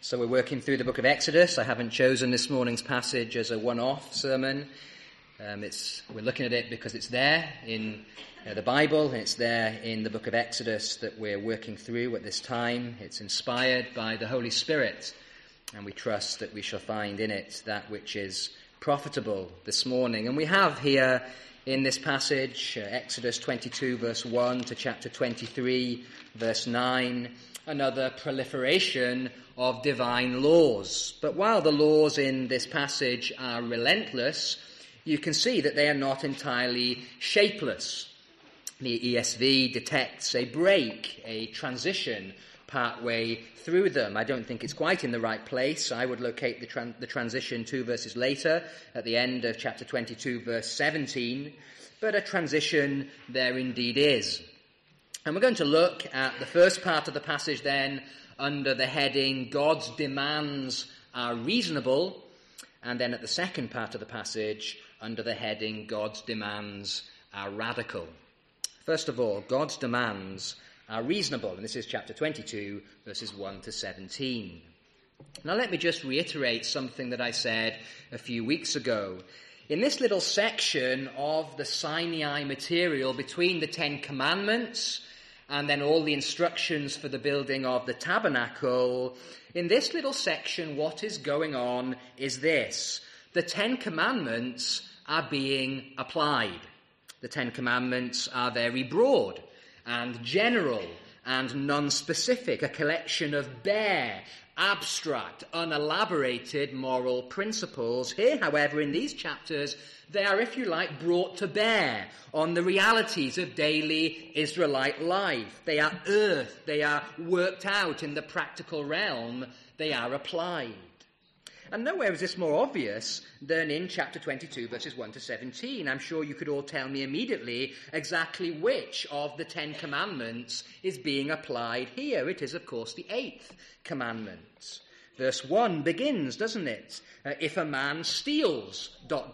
So we're working through the book of Exodus. I haven't chosen this morning's passage as a one-off sermon. We're looking at it because it's there in the Bible, and it's there in the book of Exodus that we're working through at this time. It's inspired by the Holy Spirit, and we trust that we shall find in it that which is profitable this morning. And we have here in this passage, Exodus 22 verse 1 to chapter 23 verse 9, another proliferation of divine laws. But while the laws in this passage are relentless, you can see that they are not entirely shapeless. The ESV detects a break, a transition partway through them. I don't think it's quite in the right place. I would locate the transition 2 verses later at the end of chapter 22 verse 17, but a transition there indeed is. And we're going to look at the first part of the passage then under the heading, God's demands are reasonable, and then at the second part of the passage under the heading, God's demands are radical. First of all, God's demands are reasonable, and this is chapter 22, verses 1 to 17. Now let me just reiterate something that I said a few weeks ago. In this little section of the Sinai material between the Ten Commandments and then all the instructions for the building of the tabernacle, in this little section what is going on is this. The Ten Commandments are being applied. The Ten Commandments are very broad and general and non-specific, a collection of bare, abstract, unelaborated moral principles. Here, however, in these chapters, they are, if you like, brought to bear on the realities of daily Israelite life. They are earthed, they are worked out in the practical realm, they are applied. And nowhere is this more obvious than in chapter 22, verses 1 to 17. I'm sure you could all tell me immediately exactly which of the 10 commandments is being applied here. It is, of course, the 8th commandment. Verse 1 begins, doesn't it? If a man steals, ...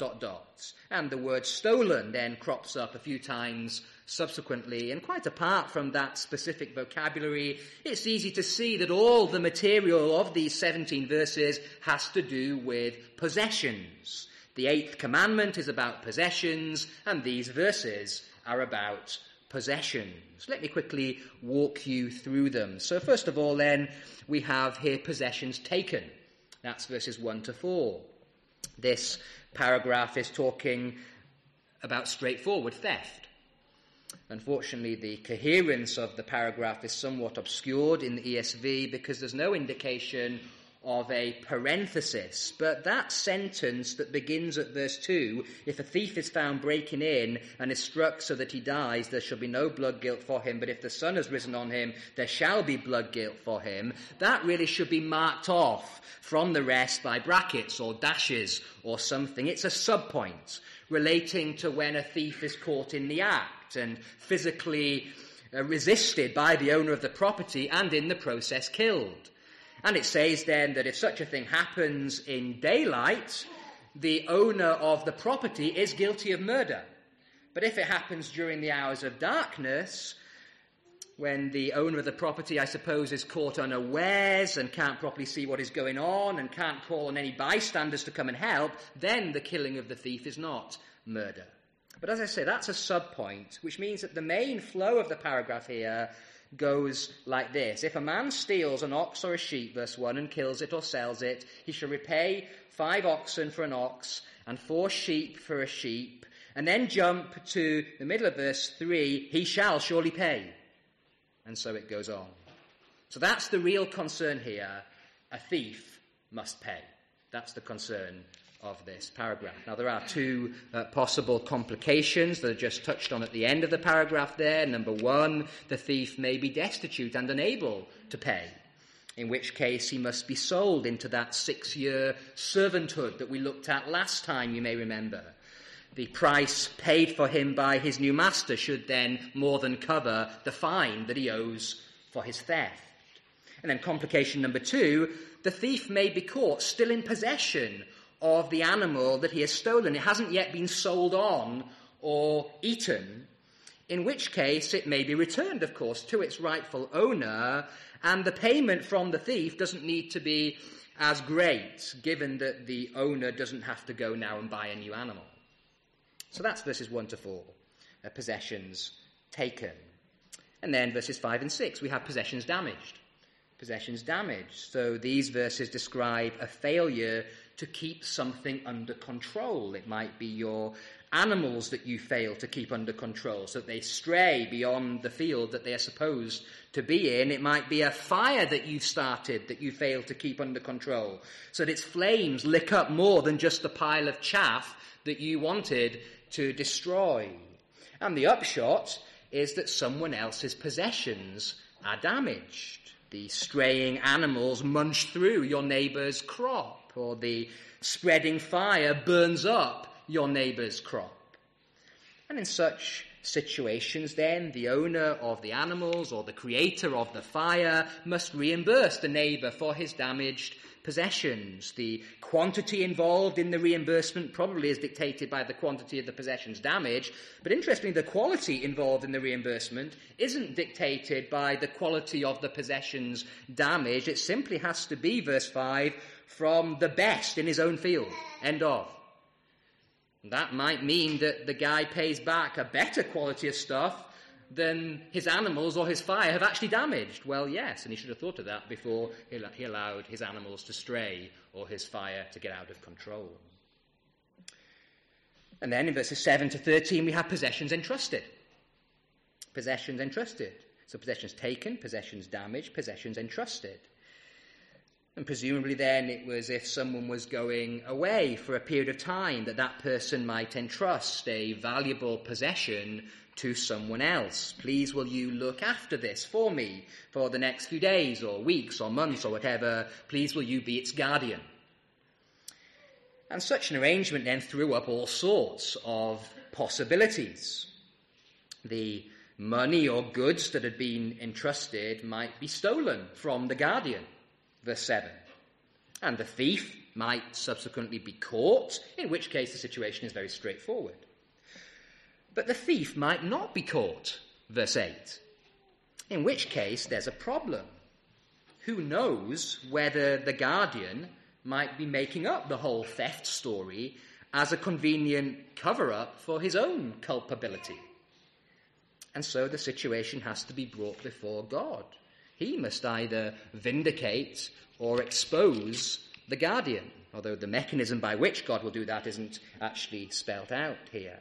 And the word stolen then crops up a few times subsequently. And quite apart from that specific vocabulary, it's easy to see that all the material of these 17 verses has to do with possessions. The 8th commandment is about possessions, and these verses are about possessions. Let me quickly walk you through them. So first of all then, we have here possessions taken. That's verses 1 to 4. This paragraph is talking about straightforward theft. Unfortunately, the coherence of the paragraph is somewhat obscured in the ESV because there's no indication of a parenthesis. But that sentence that begins at verse 2, if a thief is found breaking in and is struck so that he dies, there shall be no blood guilt for him, but if the sun has risen on him, there shall be blood guilt for him. That really should be marked off from the rest by brackets or dashes or something. It's a subpoint relating to when a thief is caught in the act and physically resisted by the owner of the property and in the process killed. And it says then that if such a thing happens in daylight, the owner of the property is guilty of murder. But if it happens during the hours of darkness, when the owner of the property, I suppose, is caught unawares and can't properly see what is going on and can't call on any bystanders to come and help, then the killing of the thief is not murder. But as I say, that's a subpoint, which means that the main flow of the paragraph here goes like this. If a man steals an ox or a sheep, verse 1, and kills it or sells it, he shall repay 5 oxen for an ox and 4 sheep for a sheep. And then jump to the middle of verse 3, he shall surely pay. And so it goes on. So that's the real concern here. A thief must pay. That's the concern of this paragraph. Now, there are 2 possible complications that are just touched on at the end of the paragraph there. Number 1, the thief may be destitute and unable to pay, in which case he must be sold into that 6-year servanthood that we looked at last time, you may remember. The price paid for him by his new master should then more than cover the fine that he owes for his theft. And then complication number 2, the thief may be caught still in possession of the animal that he has stolen. It hasn't yet been sold on or eaten, in which case it may be returned, of course, to its rightful owner, and the payment from the thief doesn't need to be as great, given that the owner doesn't have to go now and buy a new animal. So that's verses 1 to 4, possessions taken. And then verses 5 and 6, we have possessions damaged. Possessions damaged. So these verses describe a failure to keep something under control. It might be your animals that you fail to keep under control so that they stray beyond the field that they are supposed to be in. It might be a fire that you've started that you fail to keep under control so that its flames lick up more than just the pile of chaff that you wanted to destroy. And the upshot is that someone else's possessions are damaged. The straying animals munch through your neighbour's crop, or the spreading fire burns up your neighbour's crop. And in such situations, then, the owner of the animals or the creator of the fire must reimburse the neighbour for his damaged possessions. The quantity involved in the reimbursement probably is dictated by the quantity of the possessions damaged, but interestingly, the quality involved in the reimbursement isn't dictated by the quality of the possessions damaged. It simply has to be, verse 5, from the best in his own field. End of. That might mean that the guy pays back a better quality of stuff than his animals or his fire have actually damaged. Well, yes, and he should have thought of that before he allowed his animals to stray or his fire to get out of control. And then in verses 7 to 13, we have possessions entrusted. Possessions entrusted. So possessions taken, possessions damaged, possessions entrusted. And presumably then it was if someone was going away for a period of time that person might entrust a valuable possession to someone else. Please will you look after this for me for the next few days or weeks or months or whatever. Please will you be its guardian. And such an arrangement then threw up all sorts of possibilities. The money or goods that had been entrusted might be stolen from the guardian. Verse 7. And the thief might subsequently be caught, in which case the situation is very straightforward. But the thief might not be caught, verse 8, in which case there's a problem. Who knows whether the guardian might be making up the whole theft story as a convenient cover-up for his own culpability. And so the situation has to be brought before God. He must either vindicate or expose the guardian, although the mechanism by which God will do that isn't actually spelt out here.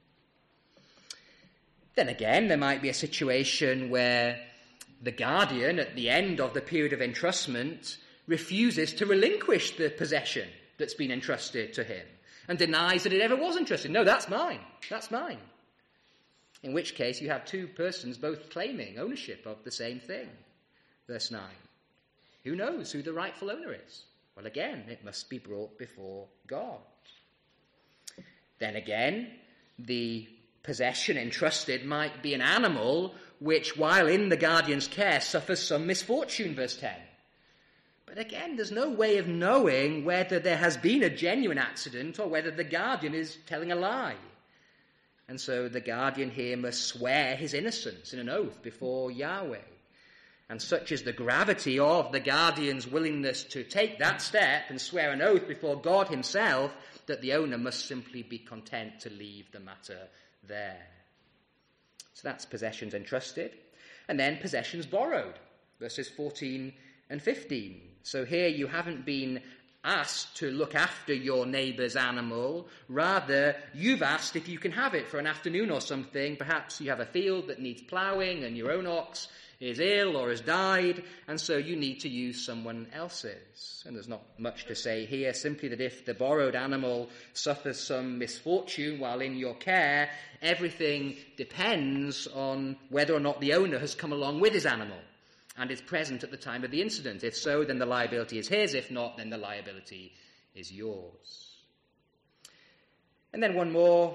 Then again, there might be a situation where the guardian, at the end of the period of entrustment, refuses to relinquish the possession that's been entrusted to him and denies that it ever was entrusted. No, that's mine. That's mine. In which case you have two persons both claiming ownership of the same thing. Verse 9. Who knows who the rightful owner is? Well, again, it must be brought before God. Then again, the possession entrusted might be an animal which, while in the guardian's care, suffers some misfortune, verse 10. But again, there's no way of knowing whether there has been a genuine accident or whether the guardian is telling a lie. And so the guardian here must swear his innocence in an oath before Yahweh. And such is the gravity of the guardian's willingness to take that step and swear an oath before God himself that the owner must simply be content to leave the matter there. So that's possessions entrusted. And then possessions borrowed, verses 14 and 15. So here you haven't been asked to look after your neighbour's animal. Rather, you've asked if you can have it for an afternoon or something. Perhaps you have a field that needs ploughing and your own ox is ill or has died, and so you need to use someone else's. And there's not much to say here, simply that if the borrowed animal suffers some misfortune while in your care, everything depends on whether or not the owner has come along with his animal and is present at the time of the incident. If so, then the liability is his. If not, then the liability is yours. And then one more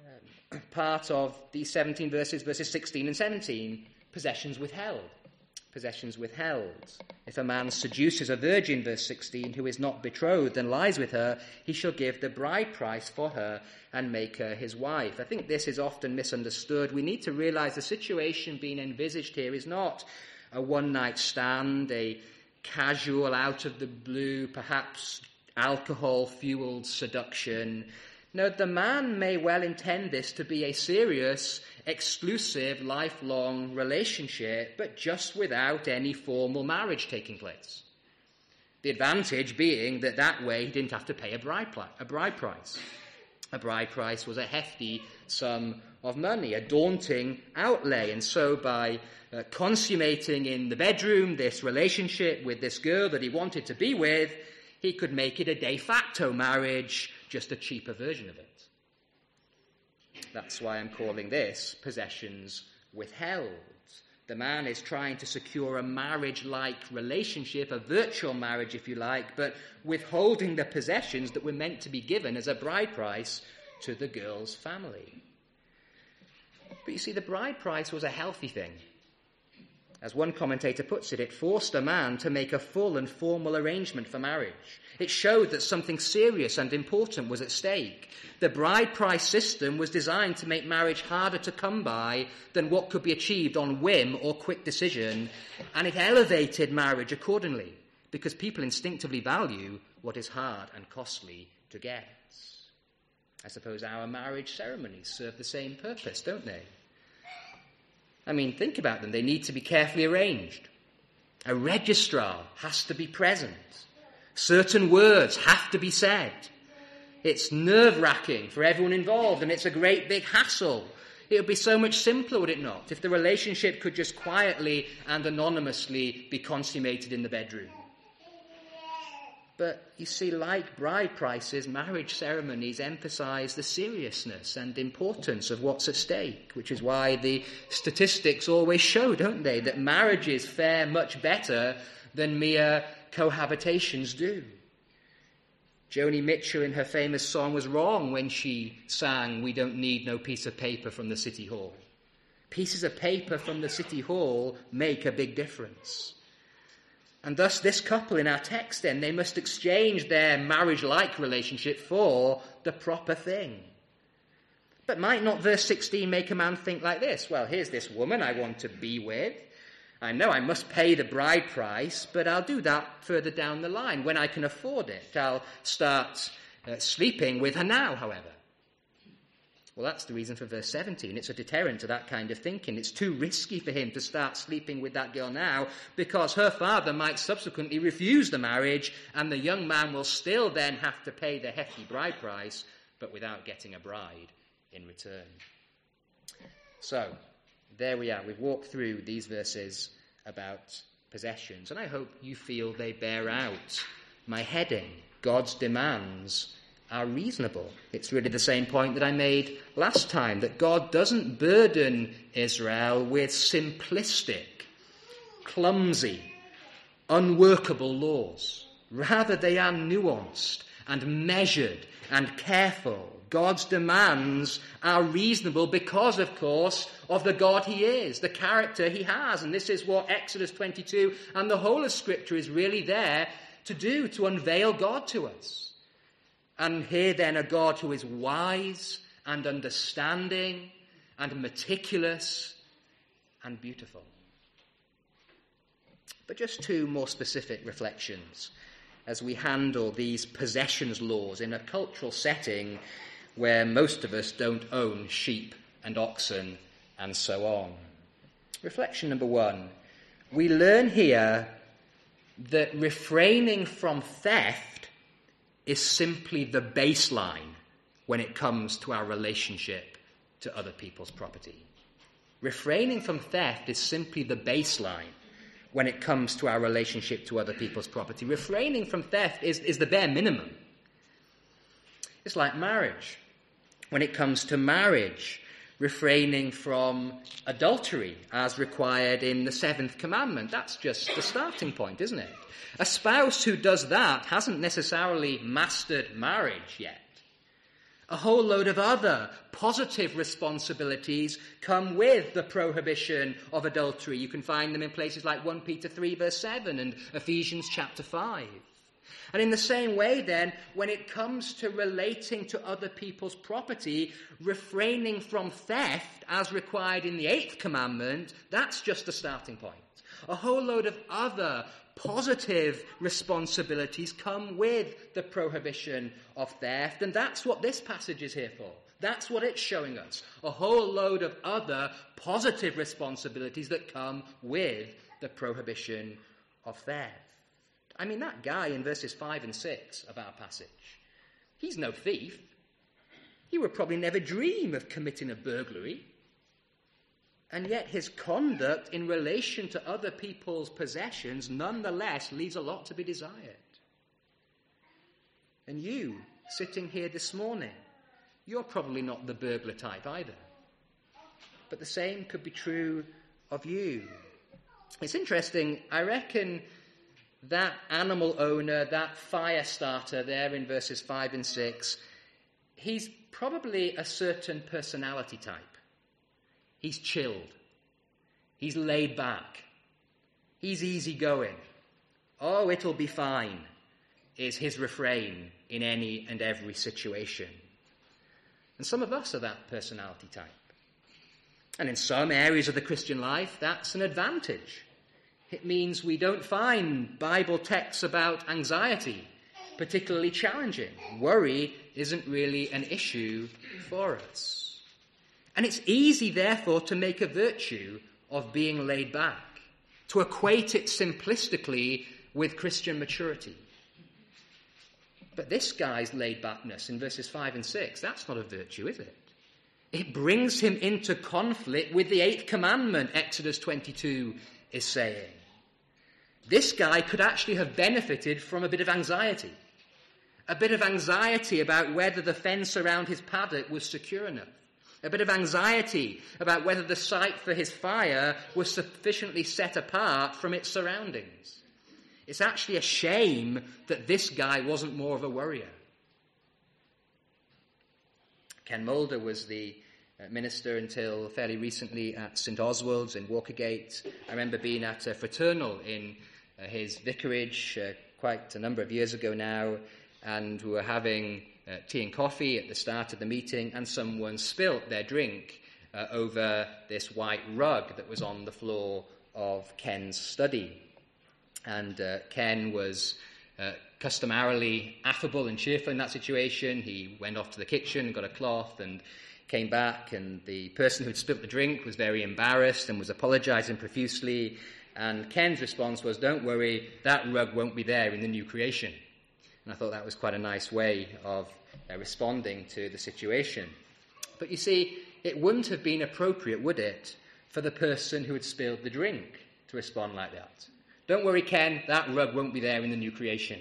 part of these 17 verses, verses 16 and 17, possessions withheld. possessions withheld. If a man seduces a virgin, verse 16, who is not betrothed and lies with her, he shall give the bride price for her and make her his wife. I think this is often misunderstood. We need to realize the situation being envisaged here is not a one-night stand, a casual, out-of-the-blue, perhaps alcohol-fueled seduction. No, the man may well intend this to be a serious, exclusive, lifelong relationship, but just without any formal marriage taking place. The advantage being that way he didn't have to pay a bride price. A bride price was a hefty sum of money, a daunting outlay, and so by consummating in the bedroom this relationship with this girl that he wanted to be with, he could make it a de facto marriage, just a cheaper version of it. That's why I'm calling this possessions withheld. The man is trying to secure a marriage-like relationship, a virtual marriage, if you like, but withholding the possessions that were meant to be given as a bride price to the girl's family. But you see, the bride price was a healthy thing. As one commentator puts it, it forced a man to make a full and formal arrangement for marriage. It showed that something serious and important was at stake. The bride price system was designed to make marriage harder to come by than what could be achieved on whim or quick decision, and it elevated marriage accordingly, because people instinctively value what is hard and costly to get. I suppose our marriage ceremonies serve the same purpose, don't they? I mean, think about them. They need to be carefully arranged. A registrar has to be present. Certain words have to be said. It's nerve-wracking for everyone involved, and it's a great big hassle. It would be so much simpler, would it not, if the relationship could just quietly and anonymously be consummated in the bedroom. But you see, like bride prices, marriage ceremonies emphasize the seriousness and importance of what's at stake, which is why the statistics always show, don't they, that marriages fare much better than mere cohabitations do. Joni Mitchell in her famous song was wrong when she sang, "We don't need no piece of paper from the City Hall." Pieces of paper from the City Hall make a big difference. And thus this couple in our text then, they must exchange their marriage-like relationship for the proper thing. But might not verse 16 make a man think like this? Well, here's this woman I want to be with. I know I must pay the bride price, but I'll do that further down the line when I can afford it. I'll start sleeping with her now, however. Well, that's the reason for verse 17. It's a deterrent to that kind of thinking. It's too risky for him to start sleeping with that girl now because her father might subsequently refuse the marriage, and the young man will still then have to pay the hefty bride price, but without getting a bride in return. So, there we are. We've walked through these verses about possessions, and I hope you feel they bear out my heading, God's demands are reasonable. It's really the same point that I made last time, that God doesn't burden Israel with simplistic, clumsy, unworkable laws. Rather, they are nuanced and measured and careful. God's demands are reasonable because, of course, of the God he is, the character he has. And this is what Exodus 22 and the whole of Scripture is really there to do, to unveil God to us. And here then a God who is wise and understanding and meticulous and beautiful. But just two more specific reflections as we handle these possessions laws in a cultural setting where most of us don't own sheep and oxen and so on. Reflection number one, we learn here that refraining from theft is simply the baseline when it comes to our relationship to other people's property. Refraining from theft is simply the baseline when it comes to our relationship to other people's property. Refraining from theft is the bare minimum. It's like marriage. When it comes to marriage, refraining from adultery as required in the 7th commandment, that's just the starting point, isn't it? A spouse who does that hasn't necessarily mastered marriage yet. A whole load of other positive responsibilities come with the prohibition of adultery. You can find them in places like 1 Peter 3 verse 7 and Ephesians chapter 5. And in the same way then, when it comes to relating to other people's property, refraining from theft as required in the 8th commandment, that's just a starting point. A whole load of other positive responsibilities come with the prohibition of theft, and that's what this passage is here for. That's what it's showing us. A whole load of other positive responsibilities that come with the prohibition of theft. I mean, that guy in verses 5 and 6 of our passage, he's no thief. He would probably never dream of committing a burglary. And yet his conduct in relation to other people's possessions nonetheless leaves a lot to be desired. And you, sitting here this morning, you're probably not the burglar type either. But the same could be true of you. It's interesting, I reckon that animal owner, that fire starter there in verses 5 and 6, he's probably a certain personality type. He's chilled. He's laid back. He's easygoing. Oh, it'll be fine, is his refrain in any and every situation. And some of us are that personality type. And in some areas of the Christian life, that's an advantage. It means we don't find Bible texts about anxiety particularly challenging. Worry isn't really an issue for us. And it's easy, therefore, to make a virtue of being laid back, to equate it simplistically with Christian maturity. But this guy's laid-backness in verses 5 and 6, that's not a virtue, is it? It brings him into conflict with the 8th commandment, Exodus 22 is saying. This guy could actually have benefited from a bit of anxiety about whether the fence around his paddock was secure enough, a bit of anxiety about whether the site for his fire was sufficiently set apart from its surroundings. It's actually a shame that this guy wasn't more of a worrier. Ken Mulder was the minister until fairly recently at St. Oswald's in Walkergate. I remember being at a fraternal in his vicarage quite a number of years ago now, and we were having tea and coffee at the start of the meeting, and someone spilt their drink over this white rug that was on the floor of Ken's study. And Ken was customarily affable and cheerful in that situation. He went off to the kitchen, got a cloth, and came back, and the person who'd spilt the drink was very embarrassed and was apologizing profusely. And Ken's response was, "Don't worry, that rug won't be there in the new creation." And I thought that was quite a nice way of responding to the situation. But you see, it wouldn't have been appropriate, would it, for the person who had spilled the drink to respond like that? "Don't worry, Ken, that rug won't be there in the new creation."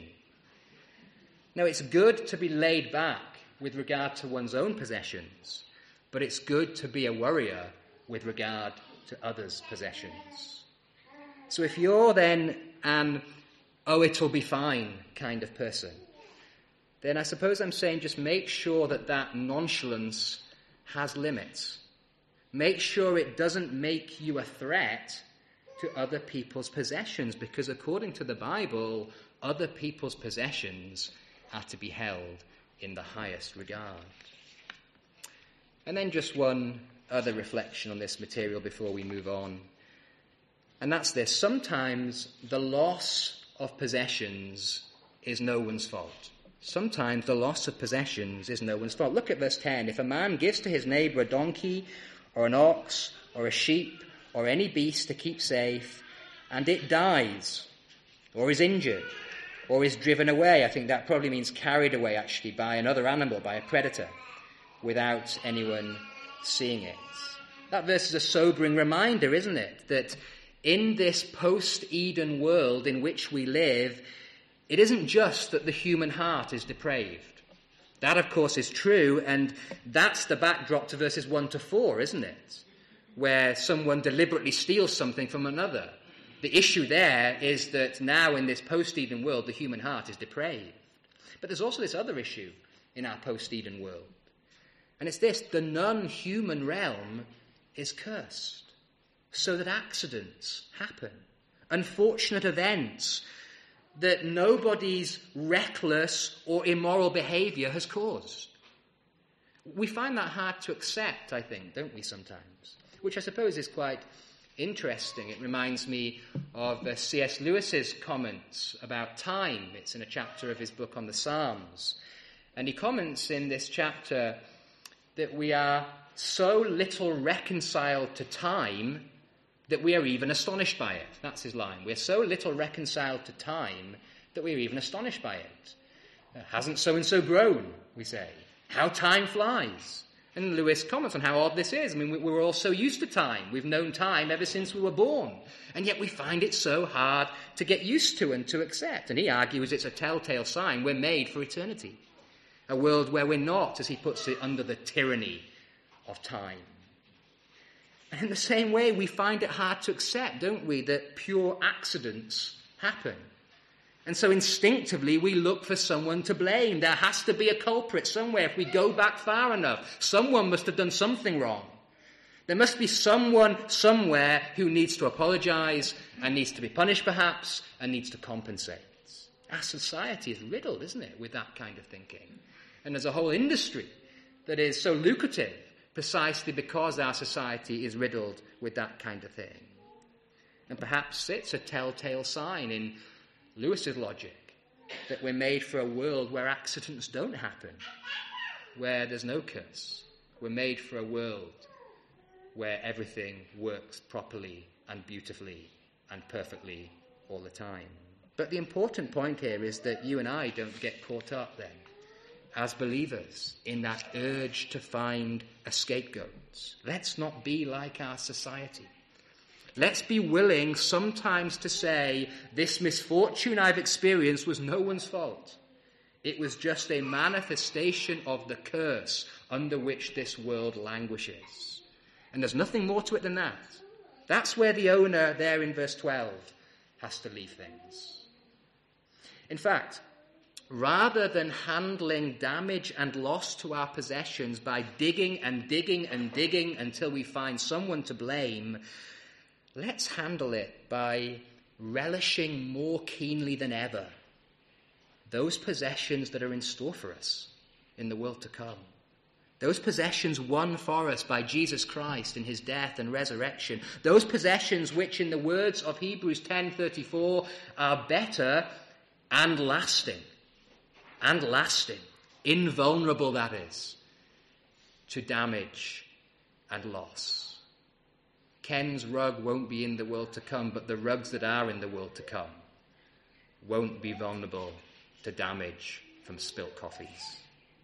Now, it's good to be laid back with regard to one's own possessions, but it's good to be a worrier with regard to others' possessions. So if you're then an "oh, it'll be fine" kind of person, then I suppose I'm saying just make sure that that nonchalance has limits. Make sure it doesn't make you a threat to other people's possessions, because according to the Bible, other people's possessions are to be held in the highest regard. And then just one other reflection on this material before we move on. And that's this: sometimes the loss of possessions is no one's fault. Sometimes the loss of possessions is no one's fault. Look at verse 10. If a man gives to his neighbour a donkey or an ox or a sheep or any beast to keep safe, and it dies or is injured or is driven away, I think that probably means carried away actually by another animal, by a predator, without anyone seeing it. That verse is a sobering reminder, isn't it, that in this post-Eden world in which we live, it isn't just that the human heart is depraved. That, of course, is true, and that's the backdrop to verses 1 to 4, isn't it? Where someone deliberately steals something from another. The issue there is that now in this post-Eden world, the human heart is depraved. But there's also this other issue in our post-Eden world. And it's this: the non-human realm is cursed, so that accidents happen, unfortunate events that nobody's reckless or immoral behavior has caused. We find that hard to accept, I think, don't we, sometimes? Which I suppose is quite interesting. It reminds me of C.S. Lewis's comments about time. It's in a chapter of his book on the Psalms. And he comments in this chapter that we are so little reconciled to time that we are even astonished by it. That's his line. We're so little reconciled to time that we're even astonished by it. Hasn't so-and-so grown, we say. How time flies. And Lewis comments on how odd this is. I mean, we're all so used to time. We've known time ever since we were born. And yet we find it so hard to get used to and to accept. And he argues it's a telltale sign we're made for eternity. A world where we're not, as he puts it, under the tyranny of time. And in the same way, we find it hard to accept, don't we, that pure accidents happen. And so instinctively, we look for someone to blame. There has to be a culprit somewhere. If we go back far enough, someone must have done something wrong. There must be someone somewhere who needs to apologize and needs to be punished, perhaps, and needs to compensate. Our society is riddled, isn't it, with that kind of thinking. And there's a whole industry that is so lucrative precisely because our society is riddled with that kind of thing. And perhaps it's a telltale sign in Lewis's logic that we're made for a world where accidents don't happen, where there's no curse. We're made for a world where everything works properly and beautifully and perfectly all the time. But the important point here is that you and I don't get caught up then, as believers, in that urge to find a scapegoat. Let's not be like our society. Let's be willing sometimes to say, this misfortune I've experienced was no one's fault. It was just a manifestation of the curse under which this world languishes. And there's nothing more to it than that. That's where the owner there in verse 12 has to leave things. In fact, rather than handling damage and loss to our possessions by digging and digging and digging until we find someone to blame, let's handle it by relishing more keenly than ever those possessions that are in store for us in the world to come. Those possessions won for us by Jesus Christ in his death and resurrection. Those possessions which, in the words of Hebrews 10:34, are better and lasting. And lasting, invulnerable, that is, to damage and loss. Ken's rug won't be in the world to come, but the rugs that are in the world to come won't be vulnerable to damage from spilt coffees.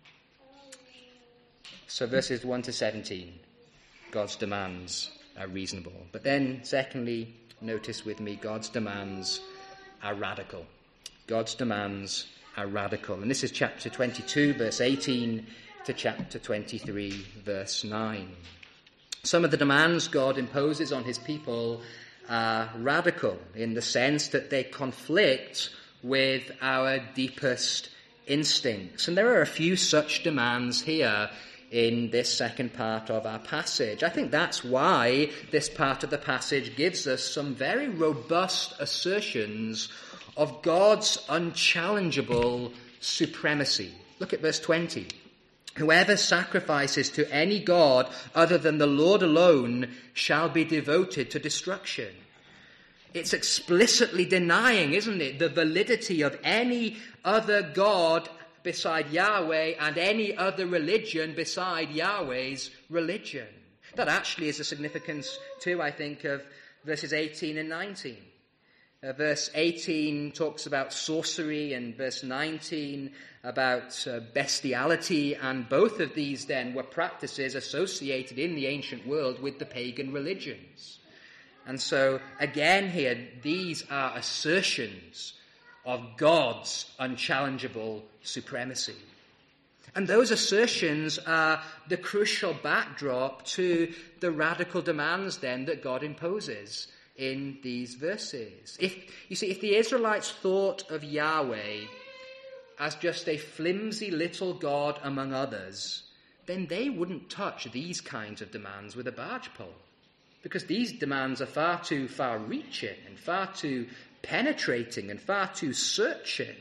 So verses 1 to 17, God's demands are reasonable. But then, secondly, notice with me, God's demands are radical. God's demands are radical. And this is chapter 22, verse 18 to chapter 23, verse 9. Some of the demands God imposes on his people are radical in the sense that they conflict with our deepest instincts. And there are a few such demands here in this second part of our passage. I think that's why this part of the passage gives us some very robust assertions of God's unchallengeable supremacy. Look at verse 20. Whoever sacrifices to any god other than the Lord alone shall be devoted to destruction. It's explicitly denying, isn't it, the validity of any other god beside Yahweh and any other religion beside Yahweh's religion. That actually is the significance, too, I think, of verses 18 and 19. Verse 18 talks about sorcery and verse 19 about bestiality, and both of these then were practices associated in the ancient world with the pagan religions. And so again here, these are assertions of God's unchallengeable supremacy. And those assertions are the crucial backdrop to the radical demands then that God imposes in these verses. If the Israelites thought of Yahweh as just a flimsy little god among others, then they wouldn't touch these kinds of demands with a barge pole, because these demands are far too far-reaching and far too penetrating and far too searching.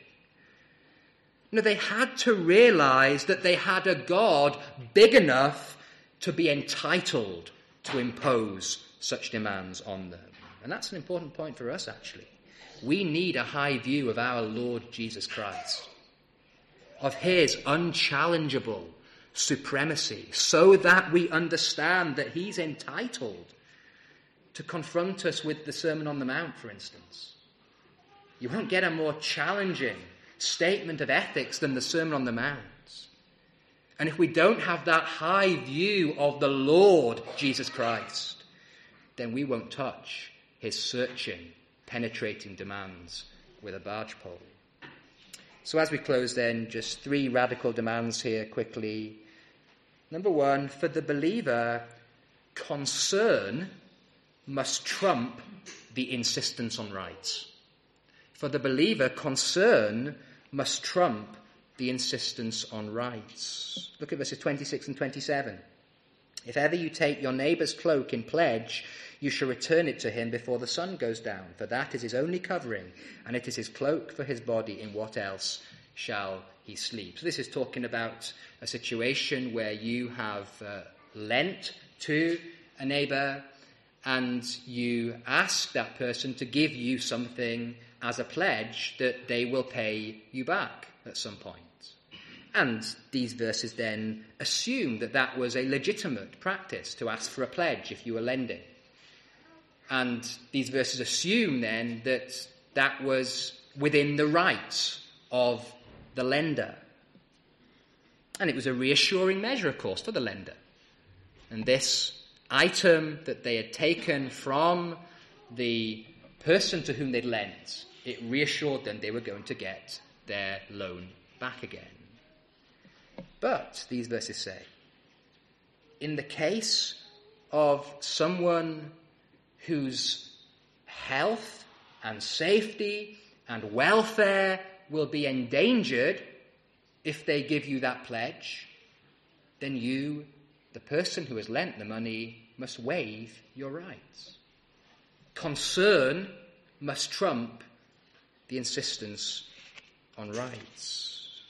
No, they had to realize that they had a God big enough to be entitled to impose such demands on them. And that's an important point for us, actually. We need a high view of our Lord Jesus Christ, of his unchallengeable supremacy, so that we understand that he's entitled to confront us with the Sermon on the Mount, for instance. You won't get a more challenging statement of ethics than the Sermon on the Mount. And if we don't have that high view of the Lord Jesus Christ, then we won't touch his searching, penetrating demands with a barge pole. So as we close then, just 3 radical demands here quickly. Number 1, for the believer, concern must trump the insistence on rights. For the believer, concern must trump the insistence on rights. Look at verses 26 and 27. If ever you take your neighbour's cloak in pledge, you shall return it to him before the sun goes down, for that is his only covering, and it is his cloak for his body. In what else shall he sleep? So this is talking about a situation where you have lent to a neighbour, and you ask that person to give you something as a pledge that they will pay you back at some point. And these verses then assume that that was a legitimate practice, to ask for a pledge if you were lending. And these verses assume then that that was within the rights of the lender. And it was a reassuring measure, of course, for the lender. And this item that they had taken from the person to whom they'd lent, it reassured them they were going to get their loan back again. But, these verses say, in the case of someone whose health and safety and welfare will be endangered if they give you that pledge, then you, the person who has lent the money, must waive your rights. Concern must trump the insistence on rights.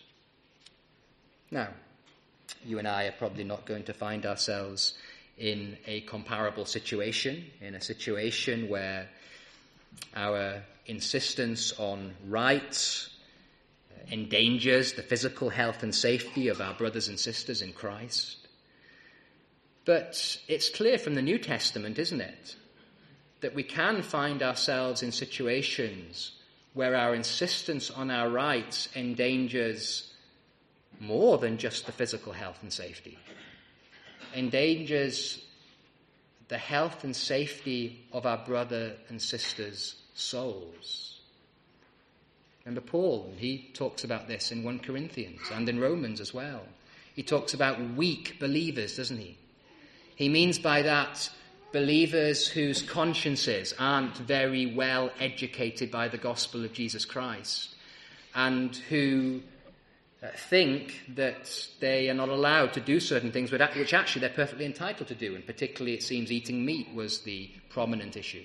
Now, you and I are probably not going to find ourselves in a comparable situation, in a situation where our insistence on rights endangers the physical health and safety of our brothers and sisters in Christ. But it's clear from the New Testament, isn't it, that we can find ourselves in situations where our insistence on our rights endangers more than just the physical health and safety, endangers the health and safety of our brother and sisters' souls. Remember Paul, he talks about this in 1 Corinthians and in Romans as well. He talks about weak believers, doesn't he? He means by that believers whose consciences aren't very well educated by the gospel of Jesus Christ, and who think that they are not allowed to do certain things which actually they're perfectly entitled to do, and particularly it seems eating meat was the prominent issue.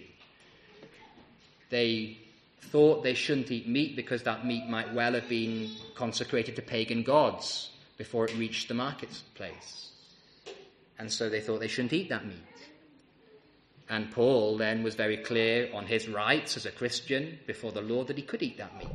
They thought they shouldn't eat meat because that meat might well have been consecrated to pagan gods before it reached the marketplace. And so they thought they shouldn't eat that meat. And Paul then was very clear on his rights as a Christian before the Lord that he could eat that meat.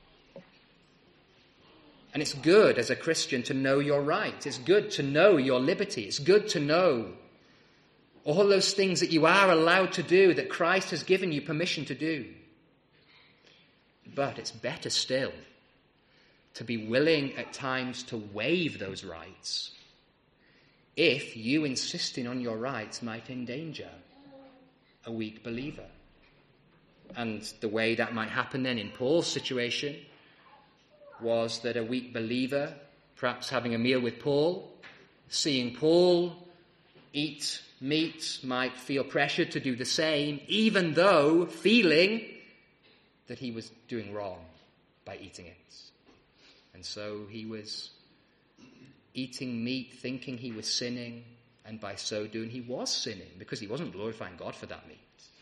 And it's good as a Christian to know your rights. It's good to know your liberty. It's good to know all those things that you are allowed to do, that Christ has given you permission to do. But it's better still to be willing at times to waive those rights if you insisting on your rights might endanger a weak believer. And the way that might happen then in Paul's situation was that a weak believer, perhaps having a meal with Paul, seeing Paul eat meat, might feel pressured to do the same, even though feeling that he was doing wrong by eating it. And so he was eating meat, thinking he was sinning, and by so doing he was sinning because he wasn't glorifying God for that meat.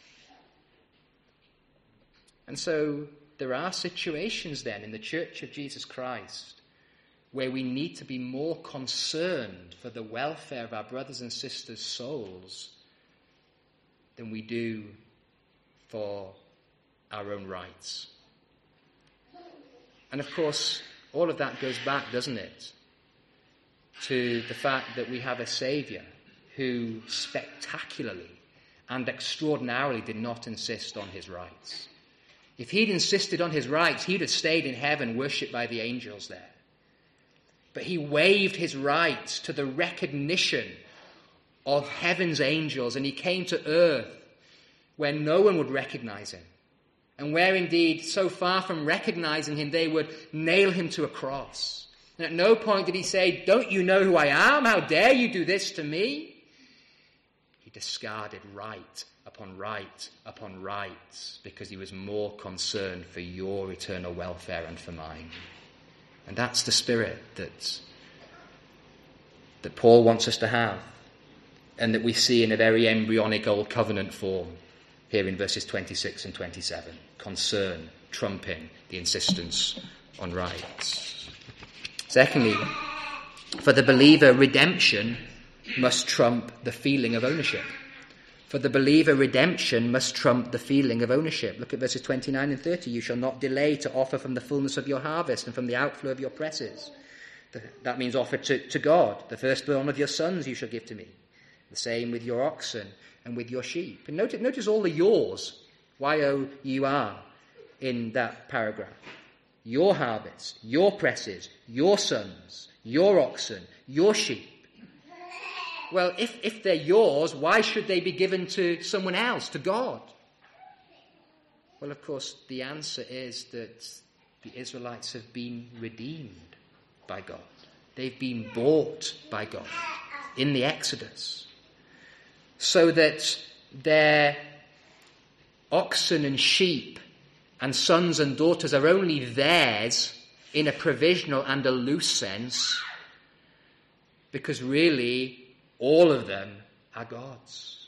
And so there are situations then in the Church of Jesus Christ where we need to be more concerned for the welfare of our brothers and sisters' souls than we do for our own rights. And of course, all of that goes back, doesn't it, to the fact that we have a Saviour who spectacularly and extraordinarily did not insist on his rights. If he'd insisted on his rights, he'd have stayed in heaven, worshipped by the angels there. But he waived his rights to the recognition of heaven's angels, and he came to earth where no one would recognize him, and where indeed, so far from recognizing him, they would nail him to a cross. And at no point did he say, "Don't you know who I am? How dare you do this to me?" He discarded right upon right upon right because he was more concerned for your eternal welfare and for mine. And that's the spirit that Paul wants us to have, and that we see in a very embryonic old covenant form here in verses 26 and 27. Concern trumping the insistence on rights. Secondly, for the believer, redemption must trump the feeling of ownership. For the believer, redemption must trump the feeling of ownership. Look at verses 29 and 30. You shall not delay to offer from the fullness of your harvest and from the outflow of your presses. That means offer to God. The firstborn of your sons you shall give to me. The same with your oxen and with your sheep. And notice all the yours, Y-O-U-R, in that paragraph. Your harvest, your presses, your sons, your oxen, your sheep. Well, if they're yours, why should they be given to someone else, to God? Well, of course, the answer is that the Israelites have been redeemed by God. They've been bought by God in the Exodus, so that their oxen and sheep and sons and daughters are only theirs in a provisional and a loose sense, because really all of them are God's.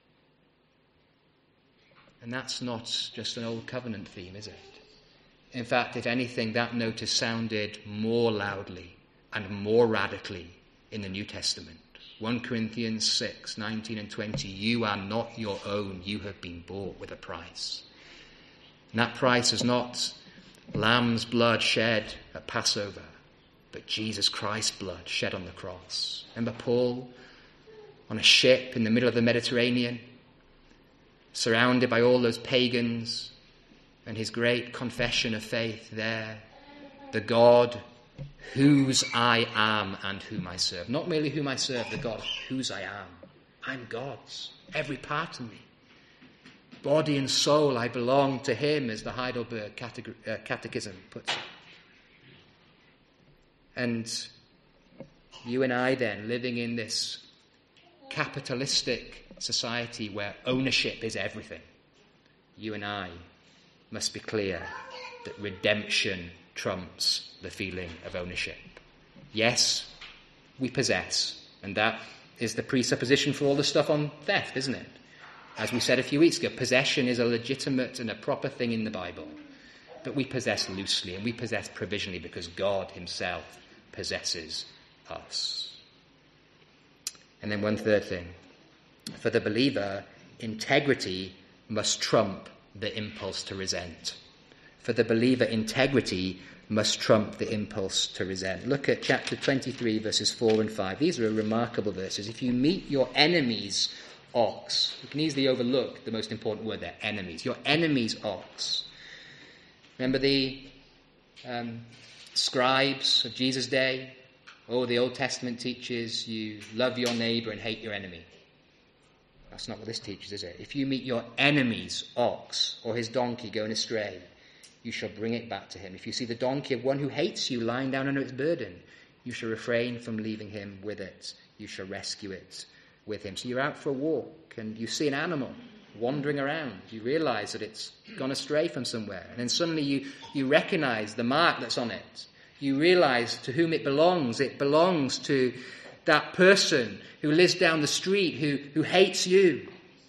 And that's not just an old covenant theme, is it? In fact, if anything, that note is sounded more loudly and more radically in the New Testament. 1 Corinthians 6, 19 and 20, you are not your own, you have been bought with a price. And that price is not lamb's blood shed at Passover, but Jesus Christ's blood shed on the cross. Remember Paul on a ship in the middle of the Mediterranean, surrounded by all those pagans, and his great confession of faith there, the God whose I am and whom I serve. Not merely whom I serve, the God whose I am. I'm God's, every part of me. Body and soul, I belong to him, as the Heidelberg Catechism puts it. And you and I then, living in this capitalistic society where ownership is everything, you and I must be clear that redemption trumps the feeling of ownership. Yes, we possess, and that is the presupposition for all the stuff on theft, isn't it? As we said a few weeks ago, possession is a legitimate and a proper thing in the Bible. But we possess loosely, and we possess provisionally because God himself possesses us. And then one third thing. For the believer, integrity must trump the impulse to resent. For the believer, integrity must trump the impulse to resent. Look at chapter 23, verses 4 and 5. These are remarkable verses. If you meet your enemy's ox, you can easily overlook the most important word there, enemies. Your enemy's ox. Remember the scribes of Jesus' day? Oh, the Old Testament teaches you love your neighbour and hate your enemy. That's not what this teaches, is it? If you meet your enemy's ox or his donkey going astray, you shall bring it back to him. If you see the donkey of one who hates you lying down under its burden, you shall refrain from leaving him with it. You shall rescue it with him. So you're out for a walk and you see an animal wandering around. You realize that it's gone astray from somewhere. And then suddenly you recognize the mark that's on it. you realize to whom it belongs. It belongs to that person who lives down the street, who hates you.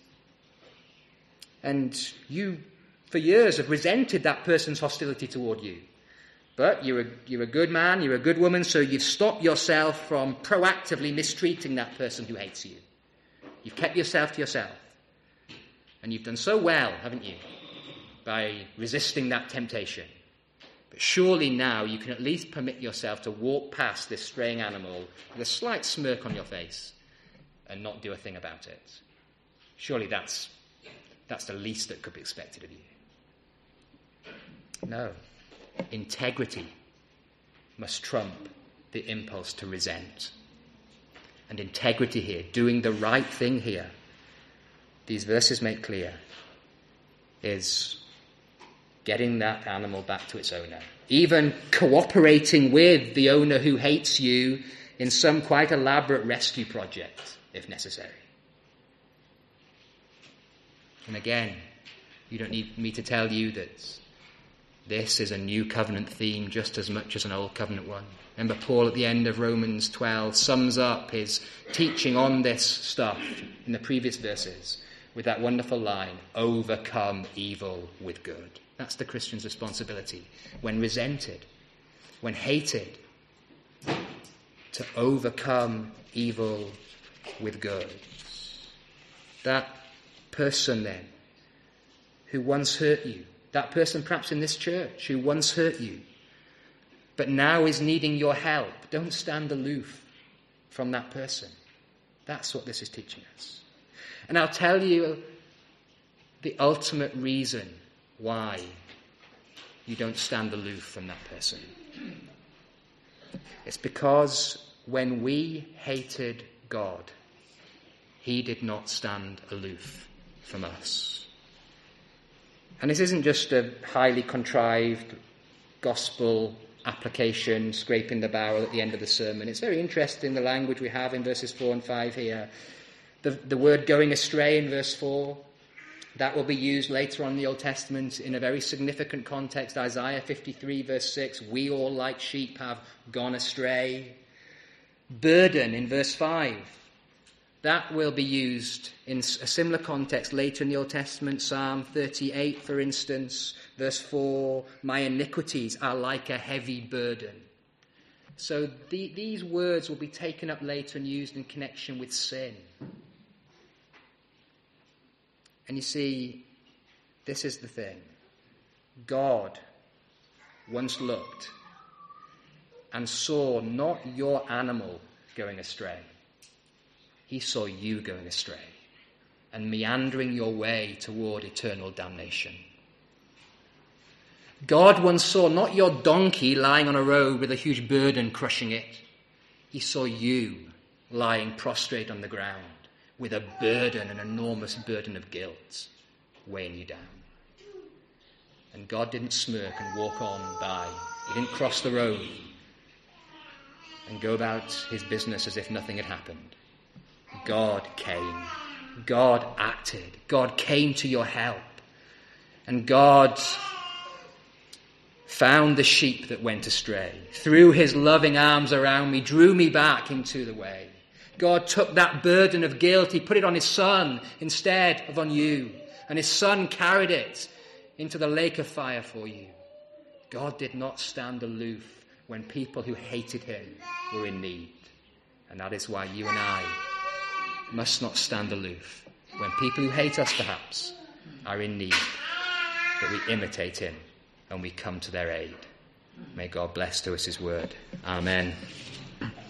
And you, for years, have resented that person's hostility toward you. But you're a good man, you're a good woman, so you've stopped yourself from proactively mistreating that person who hates you. You've kept yourself to yourself. And you've done so well, haven't you, by resisting that temptation. But surely now you can at least permit yourself to walk past this straying animal with a slight smirk on your face and not do a thing about it. Surely that's the least that could be expected of you. No. Integrity must trump the impulse to resent. And integrity here, doing the right thing here, these verses make clear, is getting that animal back to its owner. Even cooperating with the owner who hates you in some quite elaborate rescue project, if necessary. And again, you don't need me to tell you that this is a new covenant theme just as much as an old covenant one. Remember, Paul at the end of Romans 12 sums up his teaching on this stuff in the previous verses with that wonderful line, overcome evil with good. That's the Christian's responsibility. When resented, when hated, to overcome evil with good. That person then, who once hurt you, that person perhaps in this church who once hurt you, but now is needing your help, don't stand aloof from that person. That's what this is teaching us. And I'll tell you the ultimate reason why you don't stand aloof from that person. It's because when we hated God, he did not stand aloof from us. And this isn't just a highly contrived gospel application, scraping the barrel at the end of the sermon. It's very interesting, the language we have in verses 4 and 5 here. The word going astray in verse 4, that will be used later on in the Old Testament in a very significant context. Isaiah 53 verse 6, we all like sheep have gone astray. Burden in verse 5, that will be used in a similar context later in the Old Testament. Psalm 38, for instance, verse 4, my iniquities are like a heavy burden. So these words will be taken up later and used in connection with sin. And you see, this is the thing. God once looked and saw not your animal going astray. He saw you going astray and meandering your way toward eternal damnation. God once saw not your donkey lying on a road with a huge burden crushing it. He saw you lying prostrate on the ground with a burden, an enormous burden of guilt weighing you down. And God didn't smirk and walk on by. He didn't cross the road and go about his business as if nothing had happened. God came. God acted. God came to your help. And God found the sheep that went astray, threw his loving arms around me, drew me back into the way. God took that burden of guilt, he put it on his son instead of on you. And his son carried it into the lake of fire for you. God did not stand aloof when people who hated him were in need. And that is why you and I must not stand aloof when people who hate us perhaps are in need. But we imitate him and we come to their aid. May God bless to us his word. Amen.